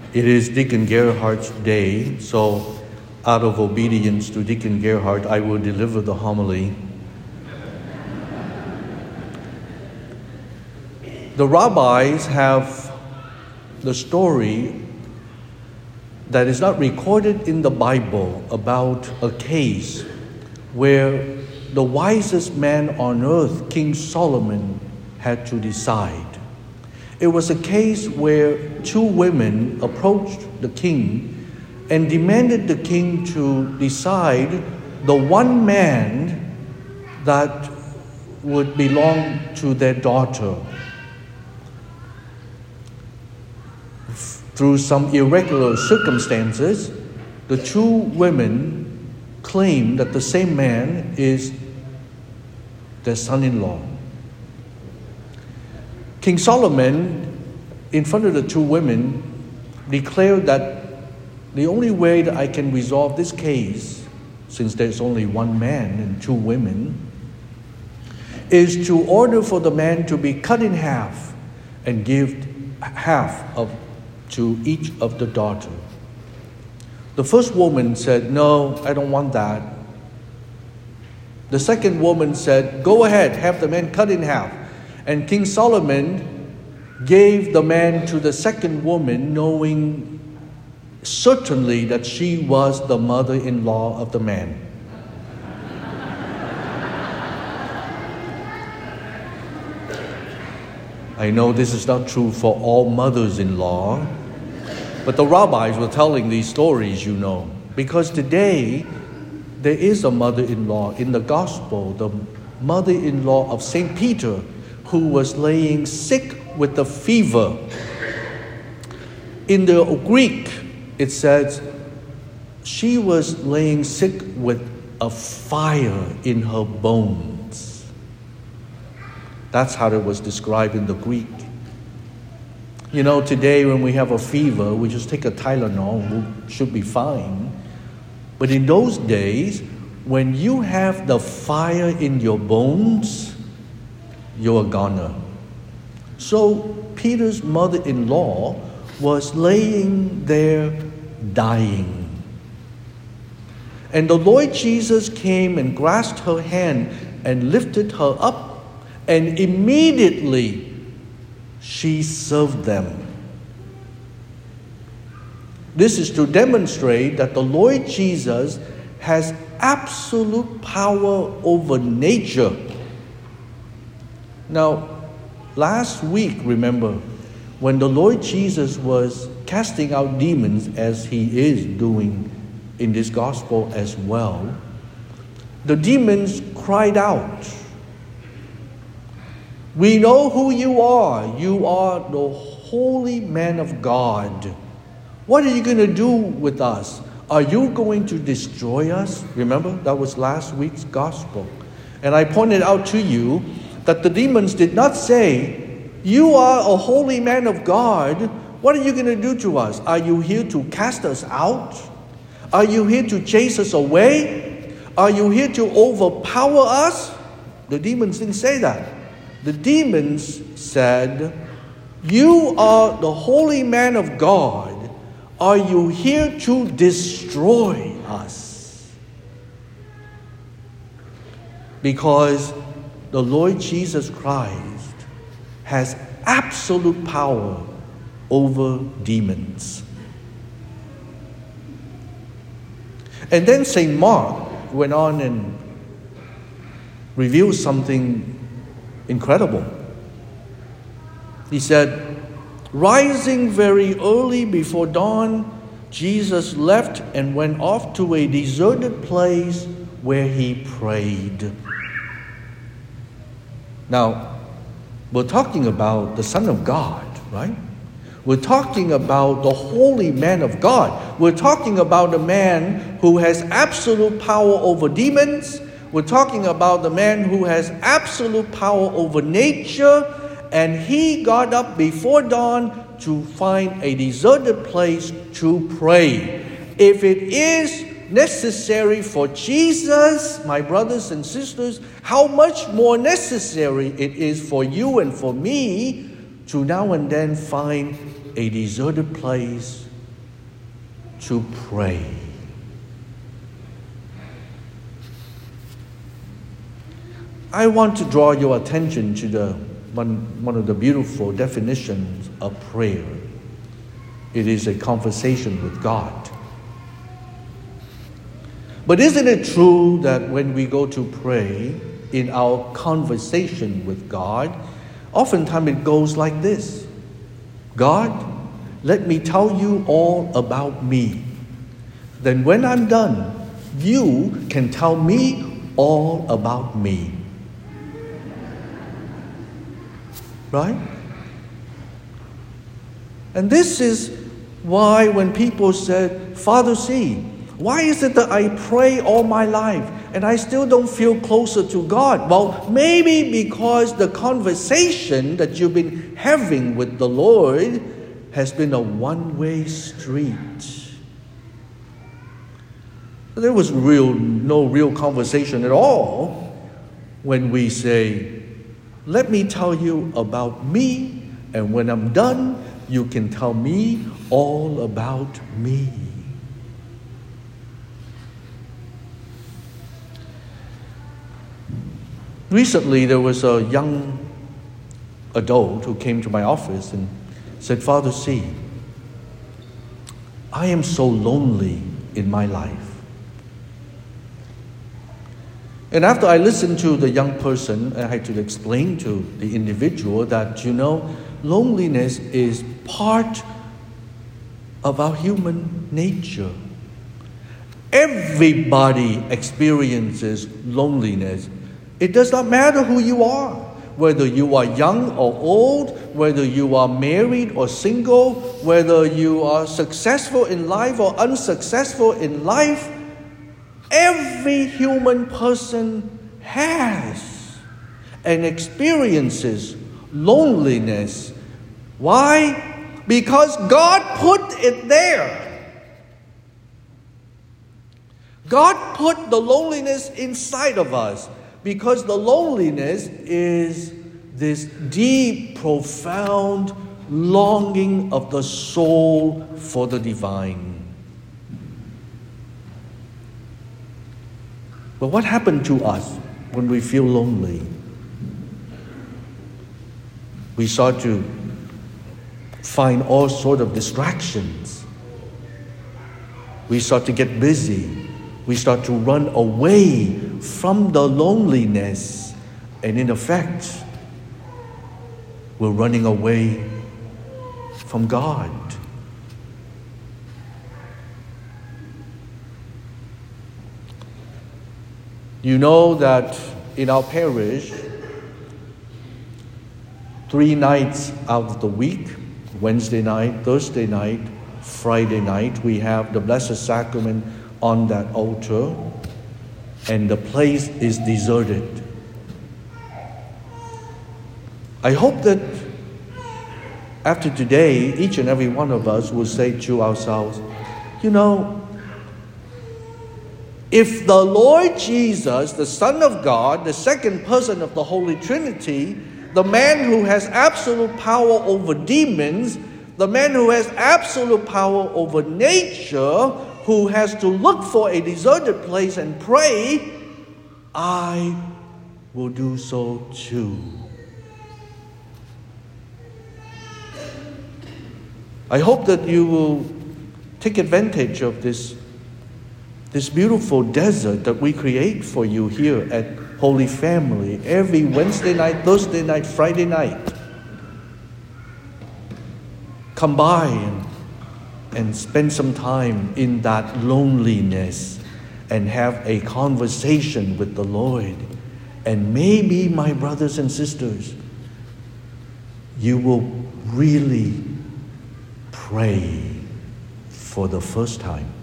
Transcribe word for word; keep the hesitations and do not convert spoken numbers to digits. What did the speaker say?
It is Deacon Gerhardt's day, so out of obedience to Deacon Gerhardt, I will deliver the homily. The rabbis have the story that is not recorded in the Bible about a case where the wisest man on earth, King Solomon, had to decide. It was a case where two women approached the king and demanded the king to decide the one man that would belong to their daughter. Through some irregular circumstances, the two women claim that the same man is their son-in-law. King Solomon, in front of the two women, declared that the only way that I can resolve this case, since there's only one man and two women, is to order for the man to be cut in half and give half of to each of the daughters. The first woman said, "No, I don't want that." The second woman said, "Go ahead, have the man cut in half." And King Solomon gave the man to the second woman, knowing certainly that she was the mother-in-law of the man. I know this is not true for all mothers-in-law, but the rabbis were telling these stories, you know, because today there is a mother-in-law in the gospel, the mother-in-law of Saint Peter, who was laying sick with a fever. In the Greek, it says she was laying sick with a fire in her bones. That's how it was described in the Greek. You know, today when we have a fever, we just take a Tylenol, we should be fine. But in those days, when you have the fire in your bones, you're a goner. So Peter's mother-in-law was laying there dying. And the Lord Jesus came and grasped her hand and lifted her up, and immediately she served them. This is to demonstrate that the Lord Jesus has absolute power over nature. Now, last week, remember, when the Lord Jesus was casting out demons, as he is doing in this gospel as well, the demons cried out, "We know who you are. You are the holy man of God. What are you going to do with us? Are you going to destroy us?" Remember, that was last week's gospel. And I pointed out to you that the demons did not say, "You are a holy man of God. What are you going to do to us? Are you here to cast us out? Are you here to chase us away? Are you here to overpower us?" The demons didn't say that. The demons said, "You are the holy man of God. Are you here to destroy us?" Because the Lord Jesus Christ has absolute power over demons. And then Saint Mark went on and revealed something incredible. He said, "Rising very early before dawn, Jesus left and went off to a deserted place where he prayed." Now, we're talking about the Son of God, right? We're talking about the holy man of God. We're talking about the man who has absolute power over demons. We're talking about the man who has absolute power over nature. And he got up before dawn to find a deserted place to pray. If it is necessary for Jesus, my brothers and sisters, how much more necessary it is for you and for me to now and then find a deserted place to pray. I want to draw your attention to the one, one of the beautiful definitions of prayer. It is a conversation with God. But isn't it true that when we go to pray in our conversation with God, oftentimes it goes like this: God, let me tell you all about me. Then when I'm done, you can tell me all about me. Right? And this is why when people said, Father C, why is it that I pray all my life and I still don't feel closer to God? Well, maybe because the conversation that you've been having with the Lord has been a one-way street. There was real, no real conversation at all when we say, let me tell you about me, and when I'm done, you can tell me all about me. Recently, there was a young adult who came to my office and said, Father C, I am so lonely in my life. And after I listened to the young person, I had to explain to the individual that, you know, loneliness is part of our human nature. Everybody experiences loneliness. It does not matter who you are, whether you are young or old, whether you are married or single, whether you are successful in life or unsuccessful in life. Every human person has and experiences loneliness. Why? Because God put it there. God put the loneliness inside of us because the loneliness is this deep, profound longing of the soul for the divine. But what happened to us when we feel lonely? We start to find all sorts of distractions. We start to get busy. We start to run away from the loneliness. And in effect, we're running away from God. You know that in our parish, three nights out of the week, Wednesday night, Thursday night, Friday night, we have the Blessed Sacrament on that altar, and the place is deserted. I hope that after today, each and every one of us will say to ourselves, you know, if the Lord Jesus, the Son of God, the second person of the Holy Trinity, the man who has absolute power over demons, the man who has absolute power over nature, who has to look for a deserted place and pray, I will do so too. I hope that you will take advantage of this This beautiful desert that we create for you here at Holy Family every Wednesday night, Thursday night, Friday night. Come by and, and spend some time in that loneliness and have a conversation with the Lord. And maybe, my brothers and sisters, you will really pray for the first time.